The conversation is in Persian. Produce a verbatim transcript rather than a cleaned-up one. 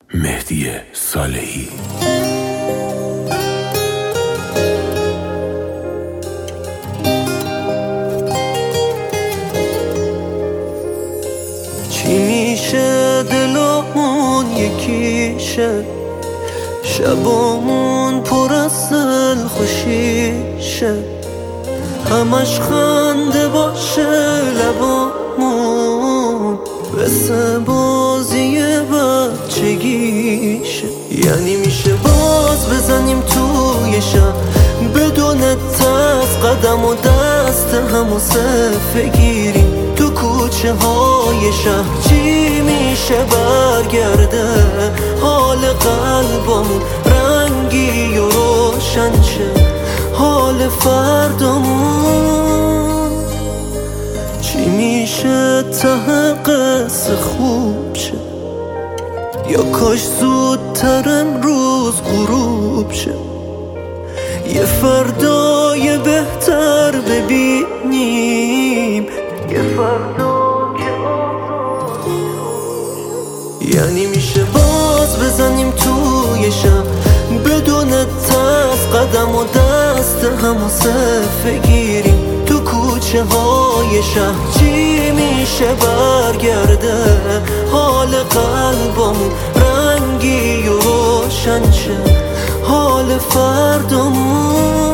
مهدی صالحی. چی میشه دلمون یکیشه، شبامون پر از دل خوشیشه، همش خنده باشه لبامون، مثل بازی بچگیشه. یعنی میشه باز بزنیم توی شب بدون ترس، قدم و دست همو صف بگیریم تو کوچه های شهر. چی میشه برگرده حال قلبمون، رنگی و روشن شه حال فردامون. چی میشه ته قصه خوب شه، یا کاش زودتر امروز غروب شه، یه فردای بهتر ببینیم، یه فردا که آزاد. یعنی میشه باز بزنیم توی شب بدون ترس، قدم و دست همو صف بگیریم تو کوچه های شهر. چی میشه برگرده حال قلبمون، رنگی و روشن شه حال فردامون.